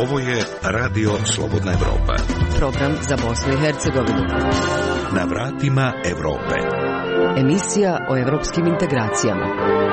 Ovo je Radio Slobodna Evropa. Program za Bosnu i Hercegovinu. Na vratima Evrope. Emisija o evropskim integracijama.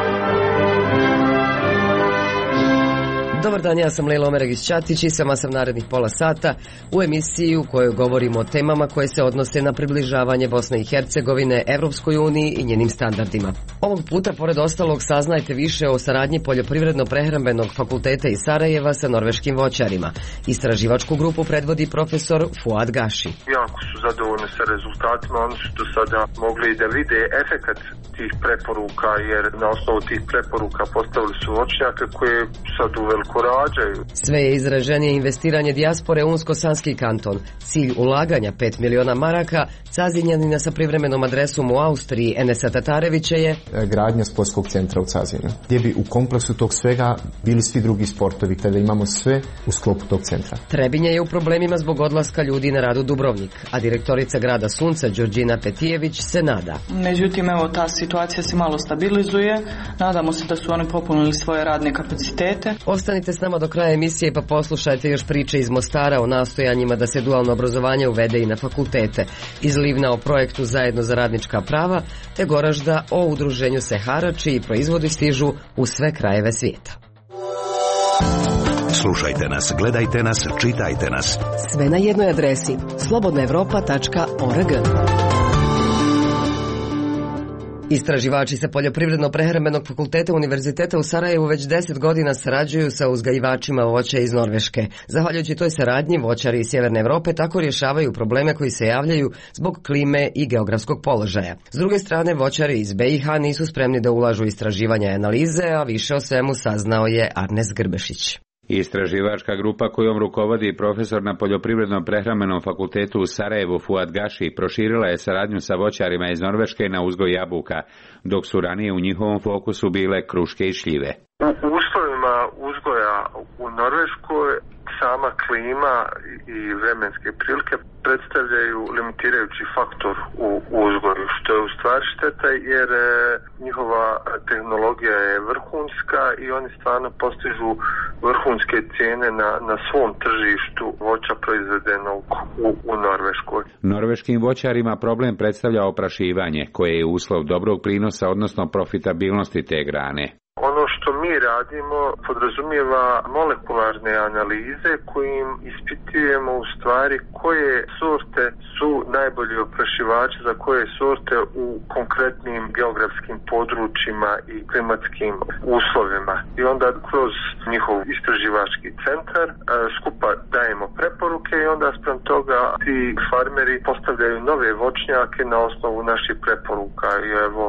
Dobar dan, ja sam Lejla Omeregić-Ćatić i sama sam narednih pola sata u emisiji u kojoj govorimo o temama koje se odnose na približavanje Bosne i Hercegovine Evropskoj uniji i njenim standardima. Ovog puta, pored ostalog, saznajte više o saradnji Poljoprivredno-prehrambenog fakulteta iz Sarajeva sa norveškim voćarima. Istraživačku grupu predvodi profesor Fuad Gaši. Jako su zadovoljni sa rezultatima, oni su do sada mogli da vide efekat tih preporuka, jer na osnovu tih preporuka postavili su voćnjake koje sad uveliko rađaju. Sve je izraženije investiranje dijaspore u Unsko-Sanski kanton. Cilj ulaganja 5 miliona maraka Cazinjanina sa privremenom adresom u Austriji Enesa Tatarevića je gradnja sportskog centra u Cazinu, gdje bi u kompleksu tog svega bili svi drugi sportovi, kada imamo sve u sklopu tog centra. Trebinje je u problemima zbog odlaska ljudi na rad u Dubrovnik, a direktorica grada Sunca Đorđina Petijević se nada. Međutim, evo, ta situacija se malo stabilizuje. Nadamo se da su oni popunili svoje radne kapacitete. Ostanite s nama do kraja emisije pa poslušajte još priče iz Mostara o nastojanjima da se dualno obrazovanje uvede i na fakultete, iz Livna o projektu Zajedno za radnička prava, te Goražda o udruženju Sehara, čiji proizvodi stižu u sve krajeve svijeta. Slušajte nas, gledajte nas, čitajte nas. Sve na jednoj adresi slobodnaevropa.org. Istraživači sa Poljoprivredno-prehrambenog fakulteta Univerziteta u Sarajevu već 10 godina sarađuju sa uzgajivačima voća iz Norveške. Zahvaljujući toj saradnji, voćari iz Sjeverne Evrope tako rješavaju probleme koji se javljaju zbog klime i geografskog položaja. S druge strane, voćari iz BiH nisu spremni da ulažu istraživanja i analize, a više o svemu saznao je Arnes Grbešić. Istraživačka grupa kojom rukovodi profesor na Poljoprivredno-prehrambenom fakultetu u Sarajevu Fuad Gaši proširila je saradnju sa voćarima iz Norveške na uzgoj jabuka, dok su ranije u njihovom fokusu bile kruške i šljive. U uslovima uzgoja u Norveškoj sama klima i vremenske prilike predstavljaju limitirajući faktor u uzgoju, što je u stvari šteta, jer njihova tehnologija je vrhunska i oni stvarno postižu vrhunske cijene na svom tržištu voća proizvedenog u Norveškoj. Norveškim voćarima problem predstavlja oprašivanje, koje je uslov dobrog prinosa, odnosno profitabilnosti te grane. Ono što mi radimo podrazumijeva molekularne analize kojim ispitujemo u stvari koje sorte su najbolji oprašivači za koje sorte u konkretnim geografskim područjima i klimatskim uslovima. I onda kroz njihov istraživački centar skupa dajemo preporuke i onda spram toga ti farmeri postavljaju nove voćnjake na osnovu naših preporuka. I evo,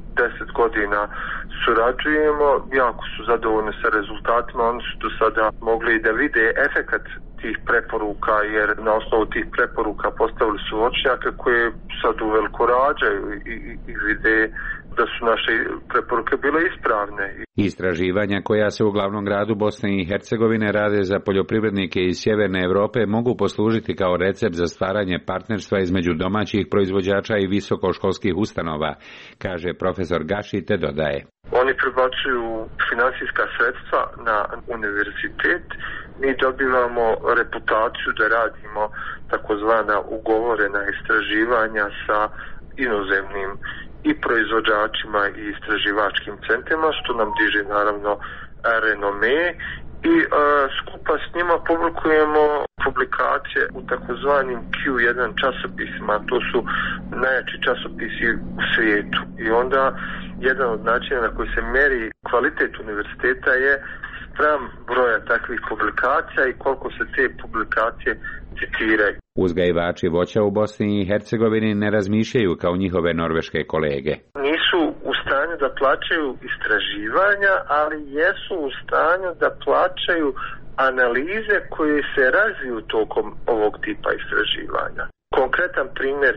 10 godina surađujemo, jako su zadovoljni sa rezultatima, oni su do sada mogli da vide efekat tih preporuka, jer na osnovu tih preporuka postavili su voćnjake koje sad uveliko rađaju i vide da su naše preporuke bile ispravne. Istraživanja koja se u glavnom gradu Bosne i Hercegovine rade za poljoprivrednike iz Sjeverne Evrope mogu poslužiti kao recept za stvaranje partnerstva između domaćih proizvođača i visokoškolskih ustanova, kaže profesor Gaši, te dodaje. Oni prebacuju finansijska sredstva na univerzitet, mi dobivamo reputaciju da radimo takozvana ugovorena istraživanja sa inozemnim i proizvođačima i istraživačkim centrima, što nam diže naravno renome, i skupa s njima publikujemo publikacije u takozvanim Q1 časopisima. To su najjači časopisi u svijetu. I onda jedan od načina na koji se meri kvalitet univerziteta je spram broja takvih publikacija i koliko se te publikacije citiraju. Uzgajivači voća u Bosni i Hercegovini ne razmišljaju kao njihove norveške kolege. Nisu u stanju da plaćaju istraživanja, ali jesu u stanju da plaćaju analize koje se razviju tokom ovog tipa istraživanja. Konkretan primjer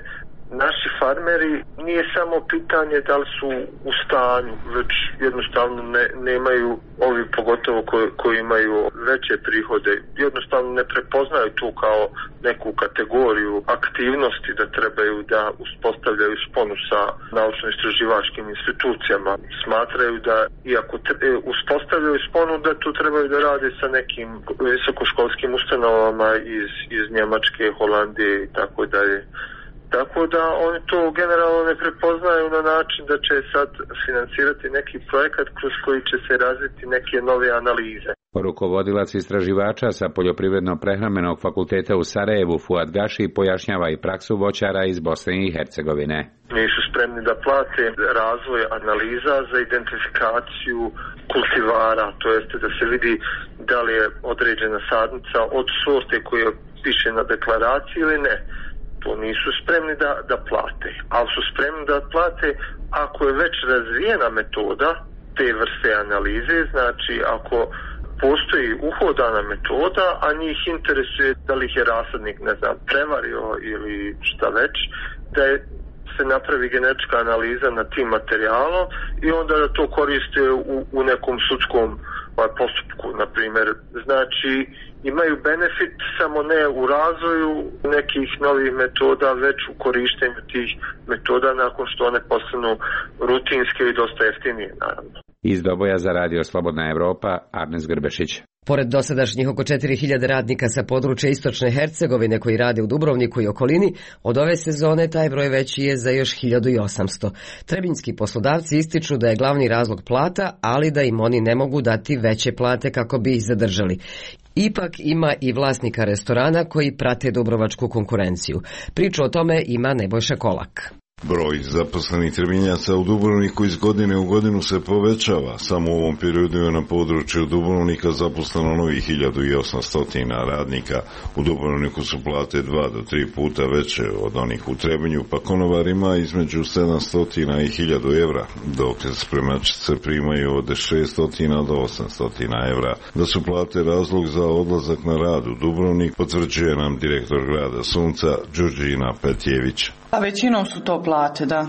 naši farmeri nije samo pitanje da li su u stanju, već jednostavno nemaju ovi pogotovo koji imaju veće prihode, jednostavno ne prepoznaju tu kao neku kategoriju aktivnosti da trebaju da uspostavljaju sponu sa naučno-istraživačkim institucijama. Smatraju da iako uspostavljaju sponu da tu trebaju da rade sa nekim visokoškolskim ustanovama iz Njemačke, Holandije i tako dalje. Tako da oni to generalno ne prepoznaju na način da će sad financirati neki projekat kroz koji će se razviti neke nove analize. Rukovodilac istraživača sa Poljoprivredno-prehrambenog fakulteta u Sarajevu Fuad Gaši pojašnjava i praksu voćara iz Bosne i Hercegovine. Nisu spremni da plate razvoj analiza za identifikaciju kultivara, to jeste da se vidi da li je određena sadnica od sorte koje piše na deklaraciji ili ne. To nisu spremni da plate, ali su spremni da plate ako je već razvijena metoda te vrste analize, znači ako postoji uhodana metoda, a njih interesuje da li ih je rasadnik, prevario ili šta već, da se napravi genetička analiza na tim materijalom i onda da to koriste u nekom sudskom postupku, na primjer. Znači, imaju benefit samo ne u razvoju nekih novih metoda, već u korištenju tih metoda nakon što one postanu rutinske i dosta jeftinije, naravno. Iz Doboja za Radio Slobodna Evropa, Arnes Grbešić. Pored dosadašnjih oko 4000 radnika sa područja istočne Hercegovine koji rade u Dubrovniku i okolini, od ove sezone taj broj veći je za još 1800. Trebinjski poslodavci ističu da je glavni razlog plata, ali da im oni ne mogu dati veće plate kako bi ih zadržali. Ipak ima i vlasnika restorana koji prate dubrovačku konkurenciju. Priču o tome ima Nebojša Kolak. Broj zaposlenih Trebinjaca u Dubrovniku iz godine u godinu se povećava. Samo u ovom periodu je na području Dubrovnika zaposleno novih 1800 radnika. U Dubrovniku su plate 2 do 3 puta veće od onih u Trebinju, pa konovarima između 700 i 1000 evra, dok spremačice primaju od 600 do 800 evra. Da su plate razlog za odlazak na rad u Dubrovnik, potvrđuje nam direktor grada Sunca, Đurđina Petjević. A većinom su to plate, da.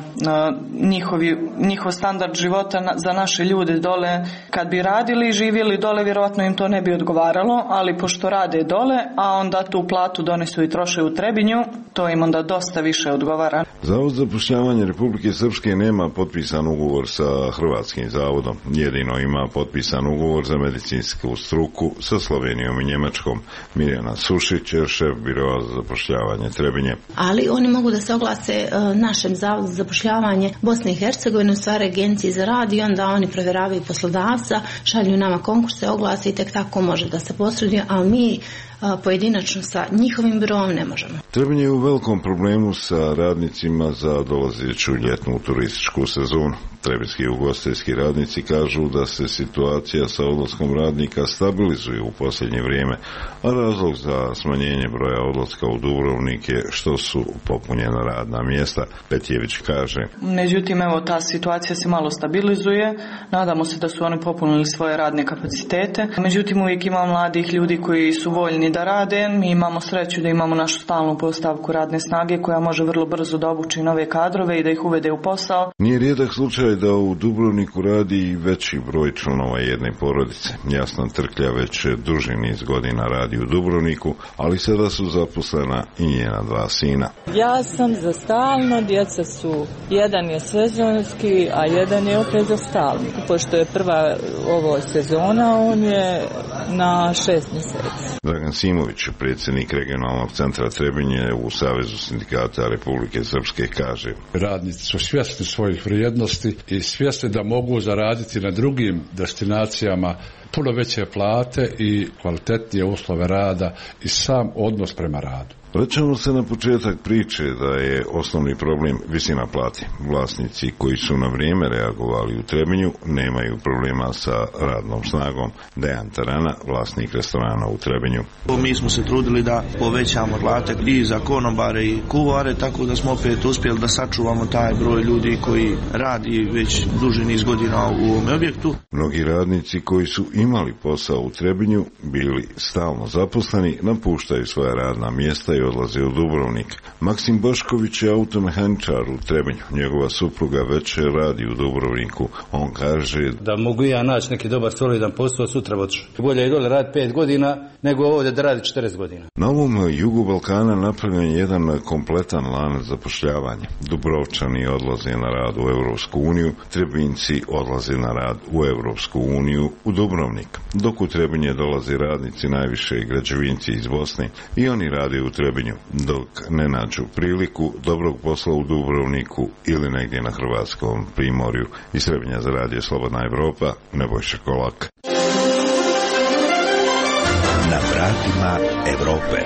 Njihov standard života za naše ljude dole, kad bi radili i živjeli dole, vjerojatno im to ne bi odgovaralo, ali pošto rade dole, a onda tu platu donesu i troše u Trebinju, to im onda dosta više odgovara. Zavod za zapošljavanje Republike Srpske nema potpisan ugovor sa Hrvatskim zavodom. Jedino ima potpisan ugovor za medicinsku struku sa Slovenijom i Njemačkom. Mirjana Sušić je šef biroa za zapošljavanje Trebinje. Ali oni mogu da se oglase našem Zavodu za zapošljavanje Bosne i Hercegovine, u stvari agenciji za rad, i onda oni provjeravaju poslodavca, šalju nama konkurse, oglase i tek tako može da se posreduje, ali mi pojedinačno sa njihovim biroom ne možemo. Trebinje je u velikom problemu sa radnicima za dolazeću ljetnu turističku sezonu. Trebinski ugostiteljski radnici kažu da se situacija sa odlaskom radnika stabilizuje u posljednje vrijeme, a razlog za smanjenje broja odlaska u Dubrovnik je što su popunjena radna mjesta. Petjević kaže. Međutim, evo, ta situacija se malo stabilizuje. Nadamo se da su oni popunili svoje radne kapacitete. Međutim, uvijek ima mladih ljudi koji su voljni da rade. Mi imamo sreću da imamo našu stalnu postavku radne snage koja može vrlo brzo da obuči nove kadrove i da ih uvede u posao. Nije rijedak slučaj da u Dubrovniku radi i veći broj članova jedne porodice. Jasna Trklja već duži niz godina radi u Dubrovniku, ali sada su zaposlena i njena 2 sina. Ja sam za stalno, djeca su, jedan je sezonski, a jedan je opet za stalno. Pošto je prva ovo sezona, on je na 6 mjeseci. Dragan Simović, predsjednik regionalnog centra Trebinje u Savezu sindikata Republike Srpske, kaže. Radnici su svjesni svojih vrijednosti i svjesni da mogu zaraditi na drugim destinacijama puno veće plate i kvalitetnije uslove rada i sam odnos prema radu. Vraćamo se na početak priče da je osnovni problem visina plati. Vlasnici koji su na vrijeme reagovali u Trebinju nemaju problema sa radnom snagom. Dejan Tarana, vlasnik restorana u Trebinju. Mi smo se trudili da povećamo plate i za konobare i kuvare, tako da smo opet uspjeli da sačuvamo taj broj ljudi koji radi već duži niz godina u ovom objektu. Mnogi radnici koji su imali posao u Trebinju, bili stalno zaposleni, napuštaju svoja radna mjesta i odlaze u Dubrovnik. Maksim Bošković je automehaničar u Trebinju. Njegova supruga već radi u Dubrovniku. On kaže da mogu ja naći neki dobar solidan posao, sutra otišu. Bolje je dole raditi 5 godina nego ovdje da radi 40 godina. Na ovom jugu Balkana napravljen je jedan kompletan lanac zapošljavanja. Dubrovčani odlaze na rad u Europsku uniju, Trebinci odlaze na rad u Europsku uniju u Dubrovnik. Dok u Trebinje dolaze radnici najviše građevinci iz Bosne i oni rade u Trebinju, dok ne nađu priliku dobrog posla u Dubrovniku ili negdje na hrvatskom primorju. Iz Trebinja za Radio Slobodna Evropa, Nebojša Kolak. Na vratima Evrope.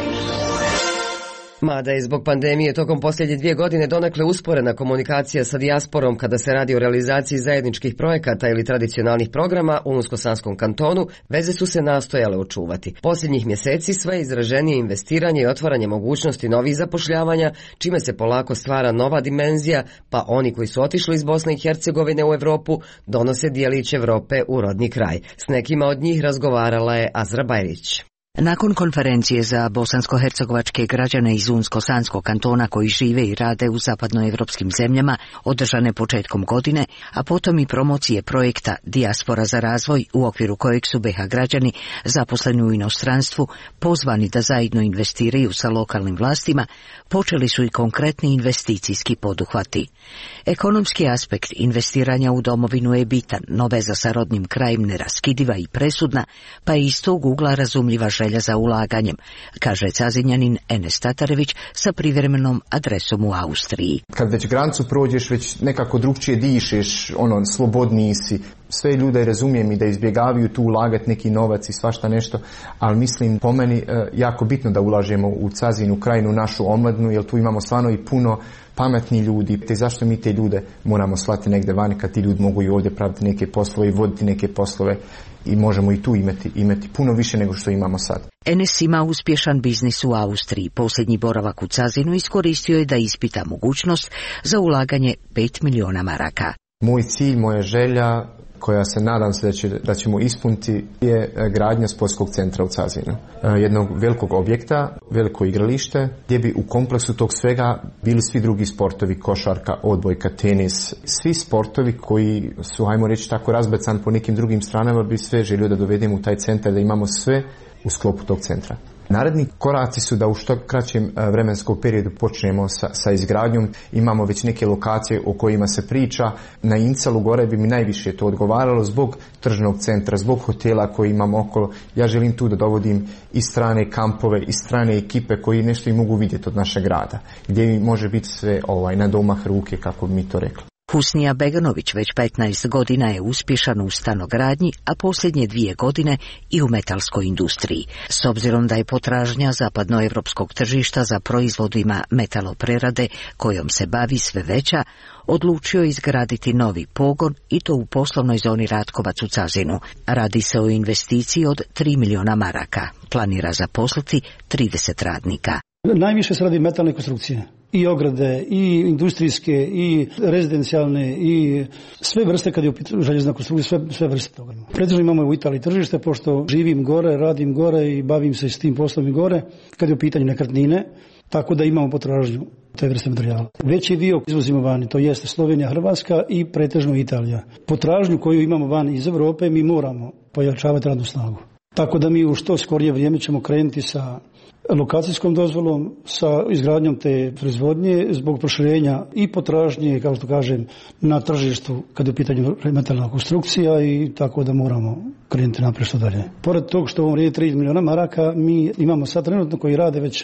Mada je zbog pandemije tokom posljednje 2 godine donekle usporena komunikacija sa dijasporom kada se radi o realizaciji zajedničkih projekata ili tradicionalnih programa u Unsko-Sanskom kantonu, veze su se nastojale očuvati. Posljednjih mjeseci sve izraženije investiranje i otvaranje mogućnosti novih zapošljavanja, čime se polako stvara nova dimenzija, pa oni koji su otišli iz Bosne i Hercegovine u Europu donose dijelić Europe u rodni kraj. S nekima od njih razgovarala je Azra Bajrić. Nakon konferencije za bosansko-hercegovačke građane iz Unsko-Sanskog kantona koji žive i rade u zapadnoevropskim zemljama, održane početkom godine, a potom i promocije projekta Dijaspora za razvoj, u okviru kojeg su BiH građani zaposleni u inostranstvu pozvani da zajedno investiraju sa lokalnim vlastima, počeli su i konkretni investicijski poduhvati. Ekonomski aspekt investiranja u domovinu je bitan, no veza sa rodnim krajem neraskidiva i presudna, pa je iz tog ugla razumljiva želja za ulaganjem, kaže Cazinjanin Enes Tatarević sa privremenom adresom u Austriji. Kad već granicu prođeš, već nekako drugčije dišeš, slobodniji si. Sve ljude razumijem i da izbjegavaju tu ulagati neki novac i svašta nešto, ali mislim po meni jako bitno da ulažemo u Cazin, u krajinu, našu omladnu, jer tu imamo stvarno i puno pametni ljudi. Te zašto mi te ljude moramo slati negdje vani kad ti ljudi mogu i ovdje praviti neke poslove i voditi neke poslove i možemo i tu imati puno više nego što imamo sad. Enes ima uspješan biznis u Austriji. Posljednji boravak u Cazinu iskoristio je da ispita mogućnost za ulaganje 5 miliona maraka. Moj cilj, moja želja, koja se nadam se da ćemo ispuniti, je gradnja sportskog centra u Cazinu. Jednog velikog objekta, veliko igralište, gdje bi u kompleksu tog svega bili svi drugi sportovi, košarka, odbojka, tenis, svi sportovi koji su, hajmo reći tako, razbacani po nekim drugim stranama, bi sve želio da dovedemo u taj centar, da imamo sve u sklopu tog centra. Naredni koraci su da u što kraćem vremenskom periodu počnemo sa izgradnjom. Imamo već neke lokacije o kojima se priča. Na Incalu gore bi mi najviše to odgovaralo zbog tržnog centra, zbog hotela koji imamo okolo. Ja želim tu da dovodim i strane kampove, i strane ekipe koji nešto i mogu vidjeti od našeg grada, gdje može biti sve na domah ruke, kako bi mi to rekli. Husnija Beganović već 15 godina je uspješan u stanogradnji, a posljednje 2 godine i u metalskoj industriji. S obzirom da je potražnja zapadnoevropskog tržišta za proizvodima metaloprerade kojom se bavi sve veća, odlučio izgraditi novi pogon i to u poslovnoj zoni Ratkovac u Cazinu. Radi se o investiciji od 3 miliona maraka. Planira zaposliti 30 radnika. Najviše se radi metalne konstrukcije. I ograde, i industrijske, i rezidencijalne, i sve vrste kad je u pitanju željezna konstrukcija, sve vrste toga. Pretežno imamo u Italiji tržište, pošto živim gore, radim gore i bavim se s tim poslom i gore, kad je u pitanju nekretnine, tako da imamo potražnju te vrste materijala. Veći dio izvozimo vani, to jeste Slovenija, Hrvatska i pretežno Italija. Potražnju koju imamo vani iz Europe mi moramo pojačavati radnu snagu. Tako da mi u što skorije vrijeme ćemo krenuti sa lokacijskom dozvolom, sa izgradnjom te proizvodnje zbog proširenja i potražnje, kao što kažem, na tržištu kad je u pitanju metalna konstrukcija, i tako da moramo krenuti naprijed što dalje. Pored tog što ovom vrijedi 3 miliona maraka, mi imamo sad trenutno koji rade već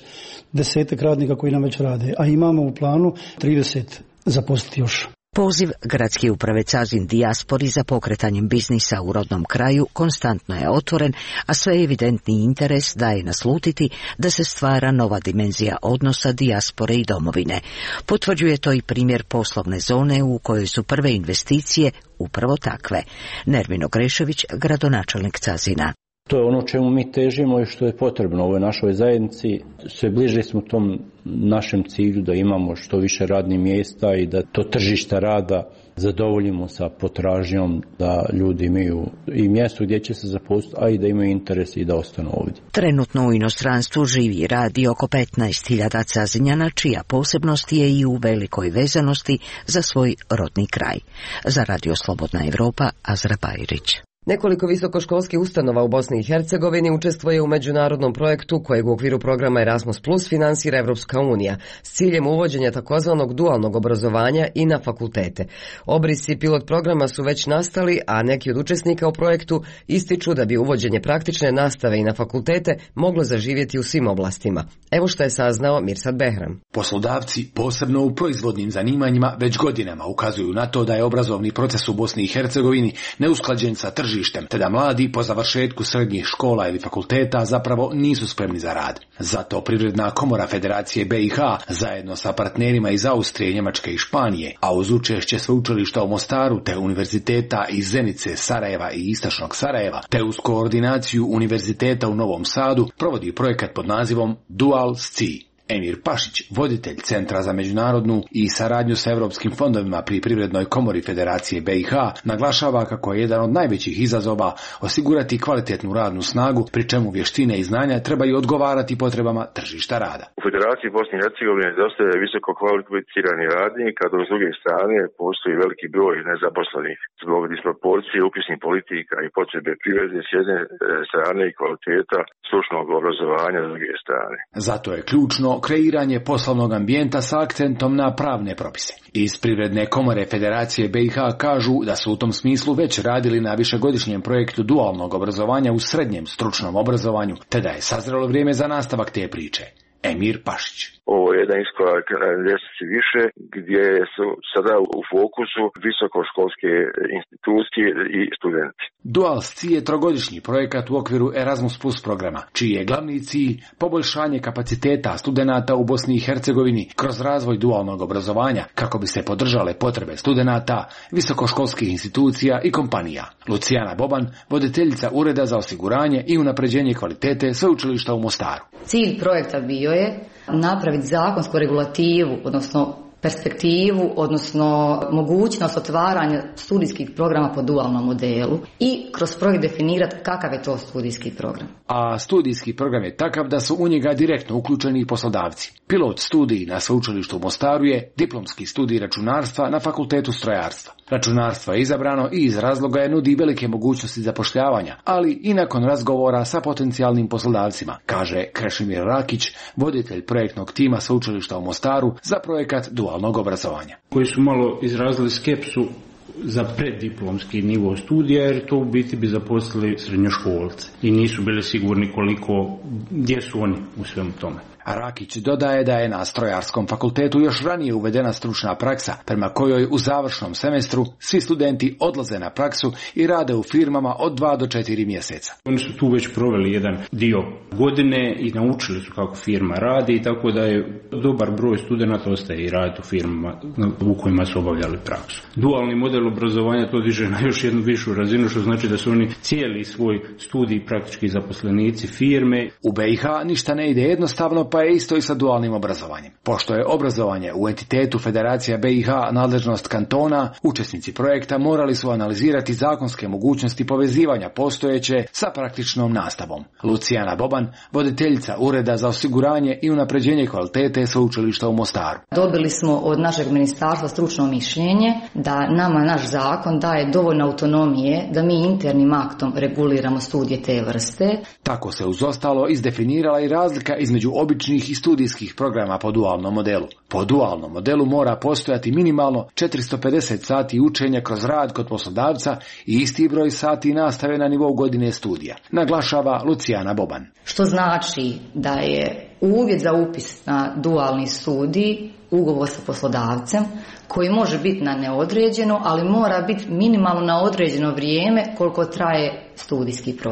10 radnika koji nam već rade, a imamo u planu 30 zaposliti još. Poziv Gradske uprave Cazin dijaspori za pokretanjem biznisa u rodnom kraju konstantno je otvoren, a sve evidentni interes daje naslutiti da se stvara nova dimenzija odnosa dijaspore i domovine. Potvrđuje to i primjer poslovne zone u kojoj su prve investicije upravo takve. Nermino Grešević, gradonačelnik Cazina. To je ono čemu mi težimo i što je potrebno ovoj našoj zajednici. Sve bliže smo tom našem cilju da imamo što više radnih mjesta i da to tržište rada zadovoljimo sa potražnjom da ljudi imaju i mjesto gdje će se zaposliti, a i da imaju interes i da ostanu ovdje. Trenutno u inostranstvu živi i radi oko 15.000 Cazinjana, čija posebnost je i u velikoj vezanosti za svoj rodni kraj. Za Radio Slobodna Evropa, Azra Bajrić. Nekoliko visokoškolskih ustanova u Bosni i Hercegovini učestvuje u međunarodnom projektu kojeg u okviru programa Erasmus Plus finansira Evropska unija s ciljem uvođenja takozvanog dualnog obrazovanja i na fakultete. Obrisi pilot programa su već nastali, a neki od učesnika u projektu ističu da bi uvođenje praktične nastave i na fakultete moglo zaživjeti u svim oblastima. Evo što je saznao Mirsad Behram. Poslodavci, posebno u proizvodnim zanimanjima, već godinama ukazuju na to da je obrazovni proces u Bosni i Hercegovini neusklađen sa tržištem, te da mladi po završetku srednjih škola ili fakulteta zapravo nisu spremni za rad. Zato Privredna komora Federacije BiH zajedno sa partnerima iz Austrije, Njemačke i Španije, a uz učešće sveučilišta u Mostaru te univerziteta iz Zenice, Sarajeva i Istočnog Sarajeva, te uz koordinaciju univerziteta u Novom Sadu, provodi projekat pod nazivom Dual SCI. Emir Pašić, voditelj Centra za međunarodnu i saradnju sa europskim fondovima pri Privrednoj komori Federacije BiH, naglašava kako je jedan od najvećih izazova osigurati kvalitetnu radnu snagu, pri čemu vještine i znanja trebaju odgovarati potrebama tržišta rada. U Federaciji Bosne i Hercegovine nedostaje visoko kvalificirani radnika, dok s druge strane postoji veliki broj nezaposlenih. Zbog disproporcije upisnih politika i potrebe privrede s jedne strane i kvaliteta stručnog obrazovanja s druge strane. Zato je ključno kreiranje poslovnog ambijenta sa akcentom na pravne propise. Iz Privredne komore Federacije BiH kažu da su u tom smislu već radili na višegodišnjem projektu dualnog obrazovanja u srednjem stručnom obrazovanju, te da je sazrelo vrijeme za nastavak te priče. Emir Pašić. Ovo je jedan iskorak ljestvici više, gdje su sada u fokusu visokoškolske institucije i studenti. Dual SCI je trogodišnji projekat u okviru Erasmus Plus programa, čiji je glavni cilj poboljšanje kapaciteta studenata u Bosni i Hercegovini kroz razvoj dualnog obrazovanja kako bi se podržale potrebe studenata, visokoškolskih institucija i kompanija. Lucijana Boban, voditeljica Ureda za osiguranje i unapređenje kvalitete sveučilišta u Mostaru. Cilj projekta bio je napraviti zakonsku regulativu, odnosno perspektivu, odnosno mogućnost otvaranja studijskih programa po dualnom modelu i kroz projekt definirati kakav je to studijski program. A studijski program je takav da su u njega direktno uključeni i poslodavci. Pilot studij na sveučilištu u Mostaru je diplomski studij računarstva na Fakultetu strojarstva. Računarstvo je izabrano i iz razloga je nudi velike mogućnosti zapošljavanja, ali i nakon razgovora sa potencijalnim poslodavcima, kaže Krešimir Rakić, voditelj projektnog tima sveučilišta u Mostaru za projekat dualnog obrazovanja. Koji su malo izrazili skepsu za preddiplomski nivo studija, jer to u biti bi zaposlili srednjoškolce i nisu bili sigurni gdje su oni u svemu tome. Rakić dodaje da je na Strojarskom fakultetu još ranije uvedena stručna praksa, prema kojoj u završnom semestru svi studenti odlaze na praksu i rade u firmama od 2 do 4 mjeseca. Oni su tu već proveli jedan dio godine i naučili su kako firma radi, i tako da je dobar broj studenata ostaje i raditi u firmama u kojima su obavljali praksu. Dualni model obrazovanja to diže na još jednu višu razinu, što znači da su oni cijeli svoj studij praktički zaposlenici firme. U BiH ništa ne ide jednostavno, pa je isto i sa dualnim obrazovanjem. Pošto je obrazovanje u entitetu Federacija BiH nadležnost kantona, učesnici projekta morali su analizirati zakonske mogućnosti povezivanja postojeće sa praktičnom nastavom. Lucijana Boban, voditeljica Ureda za osiguranje i unapređenje kvalitete sveučilišta u Mostaru. Dobili smo od našeg ministarstva stručno mišljenje da nama naš zakon daje dovoljno autonomije da mi internim aktom reguliramo studije te vrste. Tako se uz ostalo izdefinirala i razlika između običnih i studijskih programa po dualnom modelu. Po dualnom modelu mora postojati minimalno 450 sati učenja kroz rad kod poslodavca i isti broj sati nastave na nivou godine studija, naglašava Lucijana Boban. Što znači da je uvjet za upis na dualni studij ugovor sa poslodavcem koji može biti na neodređeno, ali mora biti minimalno na određeno vrijeme koliko traje studijski program.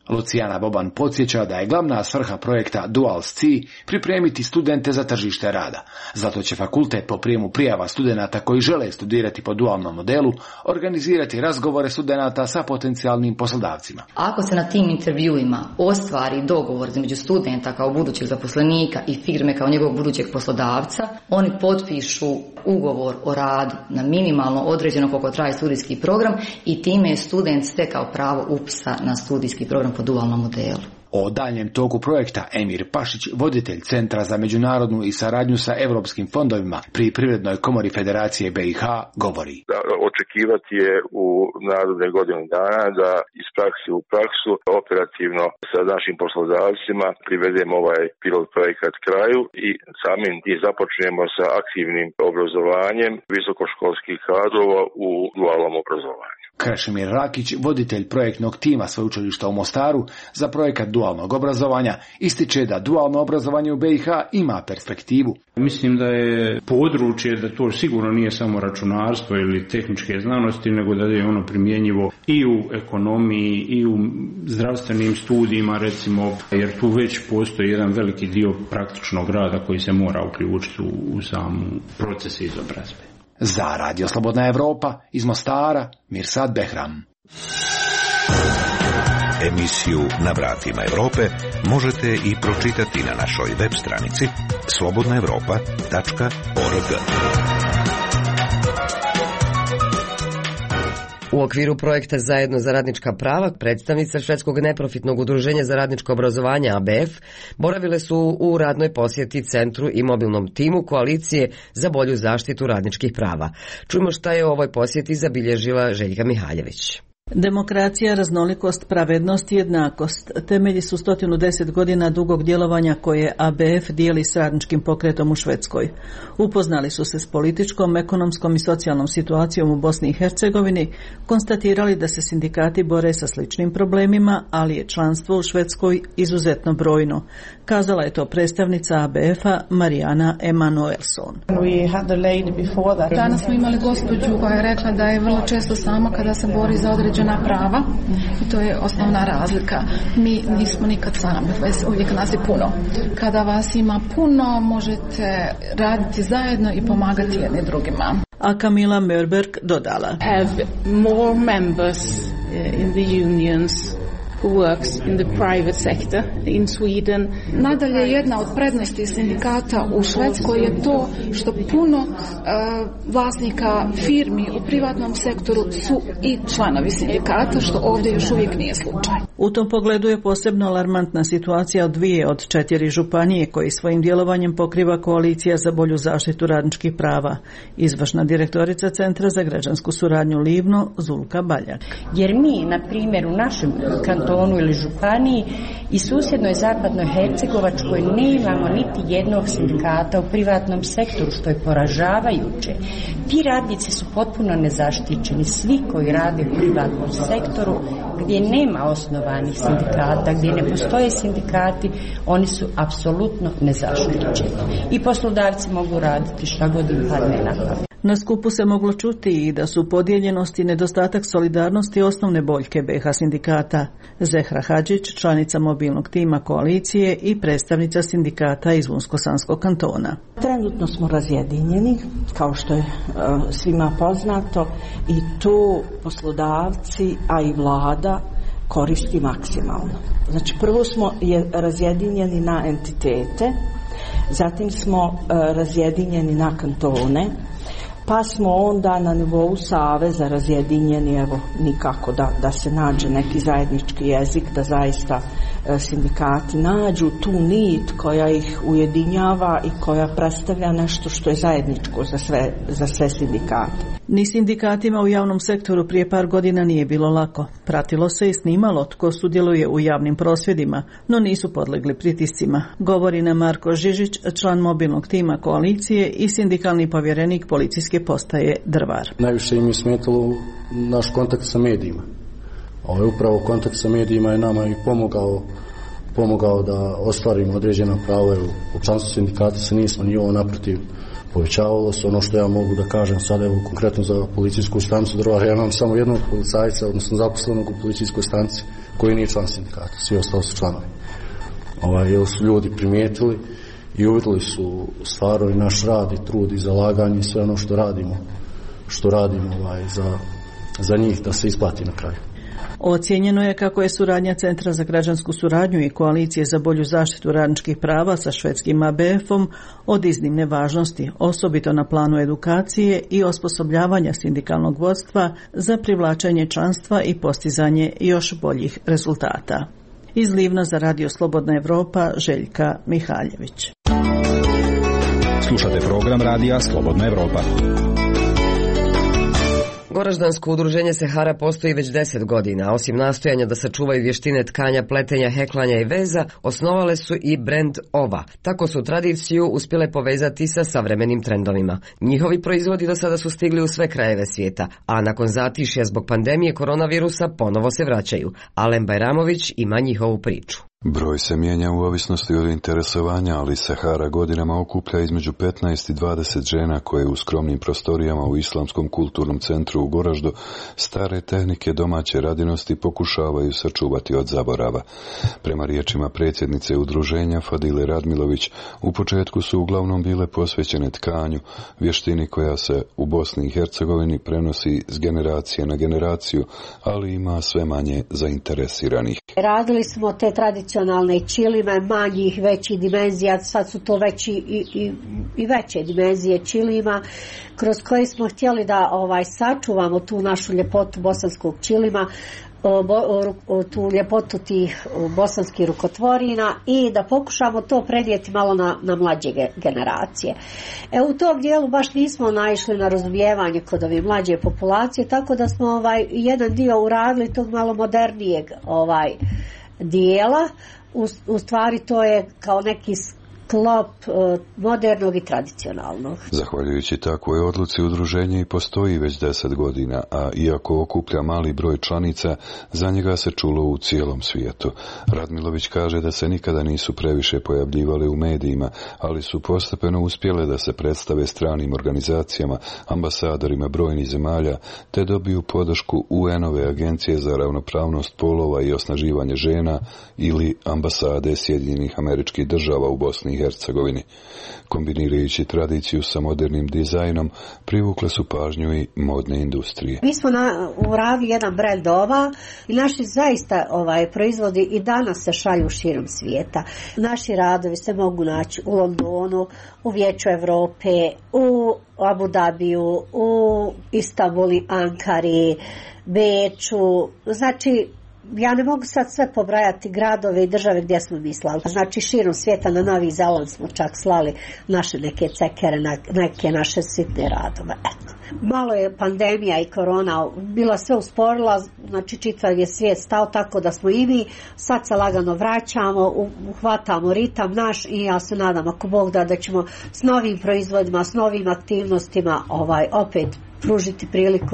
Lucijana Boban podsjeća da je glavna svrha projekta Dual-SC pripremiti studente za tržište rada. Zato će fakultet po prijemu prijava studenata koji žele studirati po dualnom modelu organizirati razgovore studenata sa potencijalnim poslodavcima. Ako se na tim intervjuima ostvari dogovor između studenta kao budućeg zaposlenika i firme kao njegovog budućeg poslodavca, oni potpišu ugovor o radu na minimalno određeno koliko traje studijski program i time je student stekao pravo upisa na studijski program po dualnom modelu. O daljem toku projekta Emir Pašić, voditelj Centra za međunarodnu i saradnju sa europskim fondovima pri Privrednoj komori Federacije BiH, govori. Očekivati je u naredne godinu dana da iz praksi u praksu operativno sa našim poslodavcima privedemo ovaj pilot projekat kraju i samim tim započnemo sa aktivnim obrazovanjem visokoškolskih kadrova u dualnom obrazovanju. Krešimir Rakić, voditelj projektnog tima Sveučilišta u Mostaru za projekat dualnog obrazovanja, ističe da dualno obrazovanje u BiH ima perspektivu. Mislim da je područje, da to sigurno nije samo računarstvo ili tehničke znanosti, nego da je ono primjenjivo i u ekonomiji i u zdravstvenim studijima, recimo, jer tu već postoji jedan veliki dio praktičnog rada koji se mora uključiti u samu proces izobrazbe. Za Radio Slobodna Evropa iz Mostara, Mirsad Behram. Emisiju Na vratima Evrope možete i pročitati na našoj web stranici slobodnaevropa.org. U okviru projekta Zajedno za radnička prava, predstavnice švedskog neprofitnog udruženja za radničko obrazovanje ABF boravile su u radnoj posjeti centru i mobilnom timu koalicije za bolju zaštitu radničkih prava. Čujmo šta je o ovoj posjeti zabilježila Željka Mihaljević. Demokracija, raznolikost, pravednost i jednakost temelji su 110 godina dugog djelovanja koje ABF dijeli s radničkim pokretom u Švedskoj. Upoznali su se s političkom, ekonomskom i socijalnom situacijom u Bosni i Hercegovini, konstatirali da se sindikati bore sa sličnim problemima, ali je članstvo u Švedskoj izuzetno brojno. Kazala je to predstavnica ABF-a Marijana Emanuelson. Danas smo imali gospođu koja je rekla da je vrlo često sama kada se bori za određena prava i to je osnovna razlika. Mi nismo nikad sami, uvijek nas je puno. Kada vas ima puno, možete raditi zajedno i pomagati jedni drugima. A Camilla Mörberg dodala. Have more members in the unions who works in the private sector in Sweden. Nadalje, jedna od prednosti sindikata u Švedskoj je to što puno vlasnika firmi u privatnom sektoru su i članovi sindikata, što ovdje još uvijek nije slučaj. U tom pogledu je posebno alarmantna situacija od 2 od 4 županije koji svojim djelovanjem pokriva koalicija za bolju zaštitu radničkih prava. Izvršna direktorica Centra za građansku suradnju Livno, Zulka Baljak. Jer mi, na primjer, u našem kantonu ili županiji i susjednoj zapadnoj Hercegovačkoj nemamo niti jednog sindikata u privatnom sektoru, što je poražavajuće. Ti radnici su potpuno nezaštićeni, svi koji rade u privatnom sektoru gdje nema osnovanih sindikata, gdje ne postoje sindikati, oni su apsolutno nezaštićeni. I poslodavci mogu raditi šta god im padne na pamet. Na skupu se moglo čuti i da su podijeljenost i nedostatak solidarnosti osnovne boljke BiH sindikata. Zehra Hadžić, članica mobilnog tima koalicije i predstavnica sindikata iz Unsko-Sanskog kantona. Trenutno smo razjedinjeni, kao što je svima poznato, i to poslodavci, a i vlada koristi maksimalno. Znači, prvo smo razjedinjeni na entitete, zatim smo razjedinjeni na kantone, pa smo onda na nivou saveza razjedinjeni, evo, nikako da se nađe neki zajednički jezik, da zaista sindikati nađu tu nit koja ih ujedinjava i koja predstavlja nešto što je zajedničko za sve sindikate. Ni sindikatima u javnom sektoru prije par godina nije bilo lako. Pratilo se i snimalo tko sudjeluje u javnim prosvjedima, no nisu podlegli pritiscima. Govori nam Marko Žižić, član mobilnog tima koalicije i sindikalni povjerenik policijske postaje Drvar. Najviše im je smetalo naš kontakt sa medijima. Upravo kontakt sa medijima je nama i pomogao da ostvarimo određena prava. U članstvu sindikata se nismo ni ovo naprotiv povećavalo se. Ono što ja mogu da kažem sada, evo konkretno za policijsku stanicu Drvar, ja imam samo jednog policajca, odnosno zaposlenog u policijskoj stanici koji nije član sindikata, svi ostali su članovi. Jer su ljudi primijetili i uvidjeli su stvarno i naš rad i trud i zalaganje i sve ono što radimo za njih da se isplati na kraju. Ocijenjeno je kako je suradnja Centra za građansku suradnju i Koalicije za bolju zaštitu radničkih prava sa švedskim ABF-om od iznimne važnosti, osobito na planu edukacije i osposobljavanja sindikalnog vodstva za privlačenje članstva i postizanje još boljih rezultata. Iz Livna za Radio Slobodna Evropa, Željka Mihaljević. Slušate program Radija Slobodna Evropa. Goraždansko udruženje Sehara postoji već 10 godina. Osim nastojanja da sačuvaju vještine tkanja, pletenja, heklanja i veza, osnovale su i brend Ova. Tako su tradiciju uspjele povezati sa savremenim trendovima. Njihovi proizvodi do sada su stigli u sve krajeve svijeta, a nakon zatišja zbog pandemije koronavirusa ponovo se vraćaju. Alen Bajramović ima njihovu priču. Broj se mijenja u ovisnosti od interesovanja, ali Sehara godinama okuplja između 15 i 20 žena koje u skromnim prostorijama u Islamskom kulturnom centru u Goraždu stare tehnike domaće radinosti pokušavaju sačuvati od zaborava. Prema riječima predsjednice udruženja Fadile Radmilović, u početku su uglavnom bile posvećene tkanju, vještini koja se u Bosni i Hercegovini prenosi s generacije na generaciju, ali ima sve manje zainteresiranih. Radili smo te tradicionalne čilime, manjih, većih dimenzija, sad su to veći i veće dimenzije čilima, kroz koje smo htjeli da sačuvamo tu našu ljepotu bosanskog čilima, tu ljepotu tih bosanskih rukotvorina i da pokušamo to prenijeti malo na mlađe generacije. U tom dijelu baš nismo naišli na razumijevanje kod ove mlađe populacije, tako da smo jedan dio uradili tog malo modernijeg dijela. U stvari to je kao neki sklop modernog i tradicionalnog. Zahvaljujući takvoj odluci udruženje i postoji već 10 godina, a iako okuplja mali broj članica, za njega se čulo u cijelom svijetu. Radmilović kaže da se nikada nisu previše pojavljivale u medijima, ali su postepeno uspjele da se predstave stranim organizacijama, ambasadorima brojnih zemalja, te dobiju podršku UN-ove agencije za ravnopravnost polova i osnaživanje žena ili ambasade Sjedinjenih Američkih Država u Bosni i Hercegovini. Kombinirajući tradiciju sa modernim dizajnom, privukle su pažnju i modne industrije. Mi smo uradili jedan brand Ova i naši zaista proizvodi i danas se šalju širom svijeta. Naši radovi se mogu naći u Londonu, u Vijeću Europe, u Abu Dhabiju, u Istanbulu, Ankari, Beču, znači ja ne mogu sad sve pobrajati gradove i države gdje smo mi slali. Znači širom svijeta, na Novi Zeland smo čak slali naše neke cekere, neke naše sitne radove. Eto. Malo je pandemija i korona bila sve usporila, znači čitav je svijet stao, tako da smo i mi sad se lagano vraćamo, uhvatamo ritam naš i ja se nadam ako Bog da ćemo s novim proizvodima, s novim aktivnostima opet pružiti priliku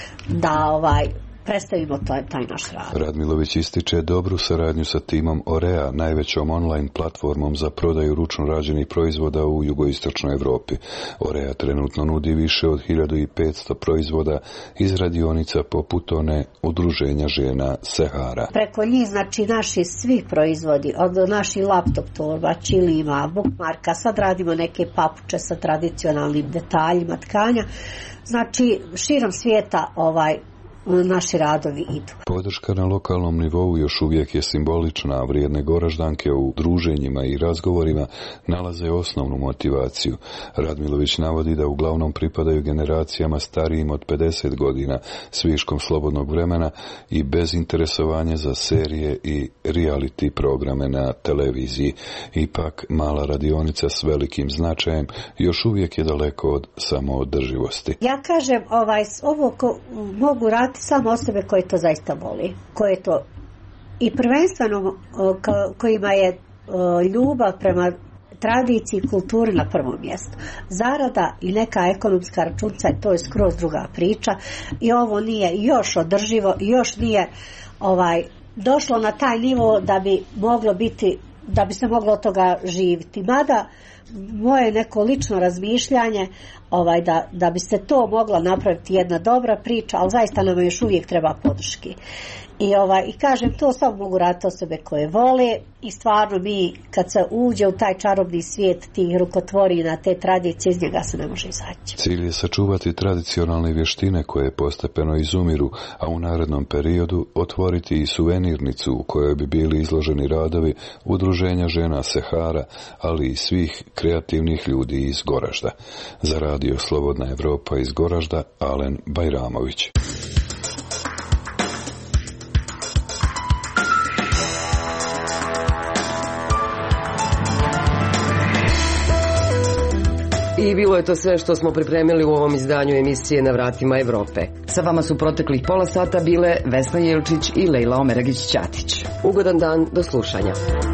da predstavimo taj naš rad. Radmilović ističe dobru saradnju sa timom Orea, najvećom online platformom za prodaju ručno rađenih proizvoda u jugoistočnoj Europi. Orea trenutno nudi više od 1500 proizvoda iz radionica poput one udruženja žena Sehara. Preko njih, znači naši svi proizvodi, od naših laptop torba, čilima, bookmarka, sad radimo neke papuče sa tradicionalnim detaljima tkanja. Znači širom svijeta naši radovi idu. Podrška na lokalnom nivou još uvijek je simbolična, a vrijedne Goraždanke u druženjima i razgovorima nalaze osnovnu motivaciju. Radmilović navodi da uglavnom pripadaju generacijama starijim od 50 godina s viškom slobodnog vremena i bez interesovanja za serije i reality programe na televiziji. Ipak mala radionica s velikim značajem još uvijek je daleko od samoodrživosti. Ja kažem, ovo mogu raditi samo osobe koje to zaista voli, koje to i prvenstveno kojima je ljubav prema tradiciji i kulturi na prvom mjestu. Zarada i neka ekonomska računica, to je skroz druga priča i ovo nije još održivo, još nije došlo na taj nivo da bi moglo biti, da bi se moglo od toga živjeti. Mada moje neko lično razmišljanje da bi se to mogla napraviti jedna dobra priča, ali zaista nam još uvijek treba podrške. I kažem, to samo mogu raditi osobe koje vole i stvarno mi kad se uđe u taj čarobni svijet tih rukotvorina, te tradicije, iz njega se ne može izaći. Cilj je sačuvati tradicionalne vještine koje postepeno izumiru, a u narednom periodu otvoriti i suvenirnicu u kojoj bi bili izloženi radovi Udruženja žena Sehara, ali i svih kreativnih ljudi iz Goražda. Za radio Slobodna Evropa iz Goražda, Alen Bajramović. I bilo je to sve što smo pripremili u ovom izdanju emisije Na vratima Evrope. Sa vama su proteklih pola sata bile Vesna Jelčić i Lejla Omeragić-Ćatić. Ugodan dan, do slušanja.